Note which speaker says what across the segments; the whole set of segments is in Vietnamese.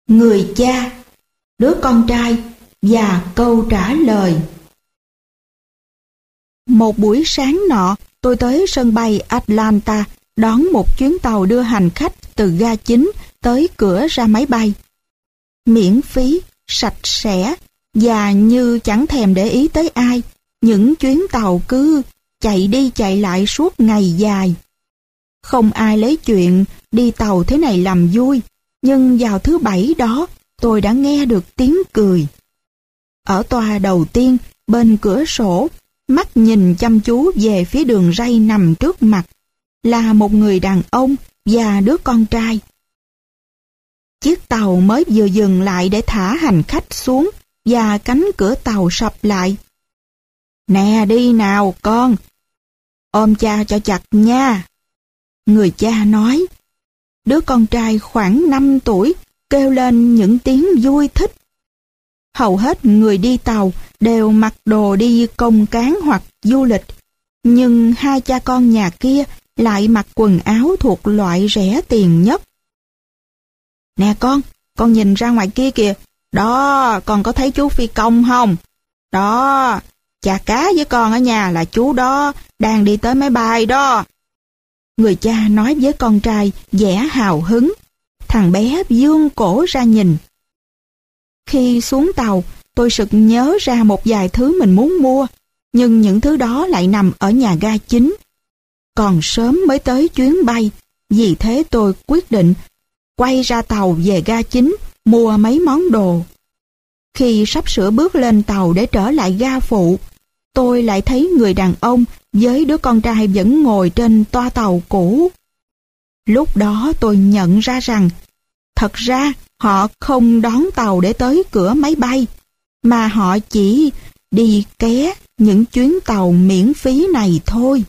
Speaker 1: Người cha, đứa con trai và câu trả lời. Một buổi sáng nọ, tôi tới sân bay Atlanta đón một chuyến tàu đưa hành khách từ ga chính tới cửa ra máy bay. Miễn phí, sạch sẽ và như chẳng thèm để ý tới ai, những chuyến tàu cứ chạy đi chạy lại suốt ngày dài. Không ai lấy chuyện đi tàu thế này làm vui, nhưng vào thứ Bảy đó tôi đã nghe được tiếng cười. Ở toa đầu tiên, bên cửa sổ, mắt nhìn chăm chú về phía đường ray nằm trước mặt, là một người đàn ông và đứa con trai. Chiếc tàu mới vừa dừng lại để thả hành khách xuống và cánh cửa tàu sập lại. Nè đi nào con, ôm cha cho chặt nha. Người cha nói. Đứa con trai khoảng 5 tuổi kêu lên những tiếng vui thích. Hầu hết người đi tàu đều mặc đồ đi công cán hoặc du lịch, nhưng hai cha con nhà kia lại mặc quần áo thuộc loại rẻ tiền nhất. Nè con nhìn ra ngoài kia kìa, đó, con có thấy chú phi công không? Đó, cha cá với con ở nhà là chú đó, đang đi tới máy bay đó. Người cha nói với con trai vẻ hào hứng. Thằng bé vươn cổ ra nhìn. Khi xuống tàu, tôi sực nhớ ra một vài thứ mình muốn mua, nhưng những thứ đó lại nằm ở nhà ga chính. Còn sớm mới tới chuyến bay, vì thế tôi quyết định quay ra tàu về ga chính, mua mấy món đồ. Khi sắp sửa bước lên tàu để trở lại ga phụ, tôi lại thấy người đàn ông với đứa con trai vẫn ngồi trên toa tàu cũ. Lúc đó tôi nhận ra rằng, thật ra họ không đón tàu để tới cửa máy bay, mà họ chỉ đi ké những chuyến tàu miễn phí này thôi.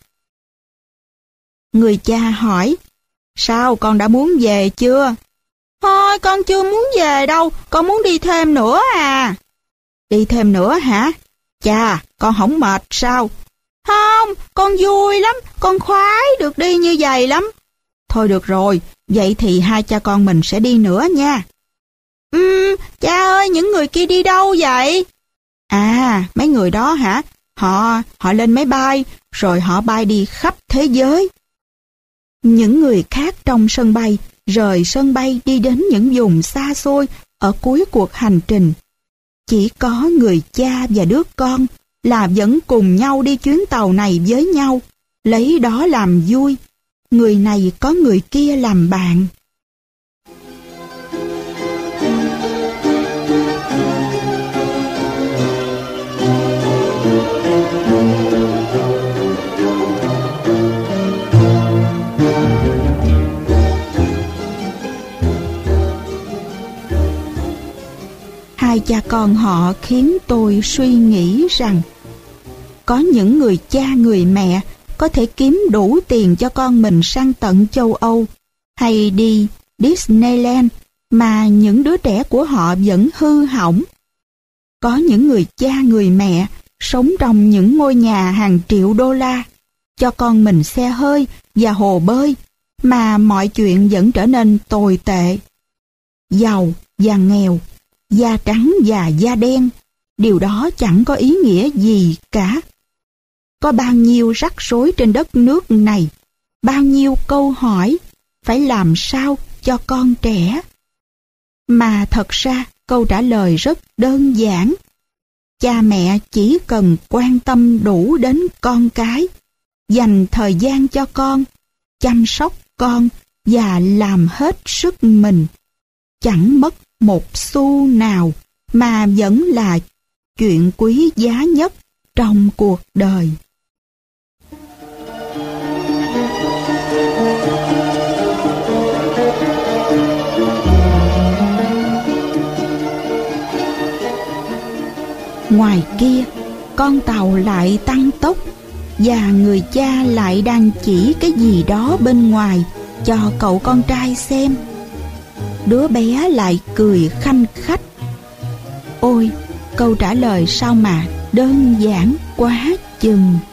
Speaker 1: Người cha hỏi, sao con đã muốn về chưa? Thôi con chưa muốn về đâu, con muốn đi thêm nữa à. Đi thêm nữa hả? Chà, con không mệt sao? Không, con vui lắm, con khoái được đi như vậy lắm. Thôi được rồi, vậy thì hai cha con mình sẽ đi nữa nha. Cha ơi, những người kia đi đâu vậy? À, mấy người đó hả? Họ lên máy bay, rồi họ bay đi khắp thế giới. Những người khác trong sân bay rời sân bay đi đến những vùng xa xôi ở cuối cuộc hành trình. Chỉ có người cha và đứa con là vẫn cùng nhau đi chuyến tàu này với nhau, lấy đó làm vui. Người này có người kia làm bạn. Hai cha con họ khiến tôi suy nghĩ rằng có những người cha người mẹ có thể kiếm đủ tiền cho con mình sang tận châu Âu hay đi Disneyland mà những đứa trẻ của họ vẫn hư hỏng. Có những người cha người mẹ sống trong những ngôi nhà hàng triệu đô la, cho con mình xe hơi và hồ bơi, mà mọi chuyện vẫn trở nên tồi tệ. Giàu và nghèo, da trắng và da đen, điều đó chẳng có ý nghĩa gì cả. Có bao nhiêu rắc rối trên đất nước này, bao nhiêu câu hỏi, phải làm sao cho con trẻ. Mà thật ra câu trả lời rất đơn giản. Cha mẹ chỉ cần quan tâm đủ đến con cái, dành thời gian cho con, chăm sóc con và làm hết sức mình. Chẳng mất một xu nào mà vẫn là chuyện quý giá nhất trong cuộc đời. Ngoài kia, con tàu lại tăng tốc và người cha lại đang chỉ cái gì đó bên ngoài cho cậu con trai xem. Đứa bé lại cười khanh khách. Ôi, câu trả lời sao mà đơn giản quá chừng.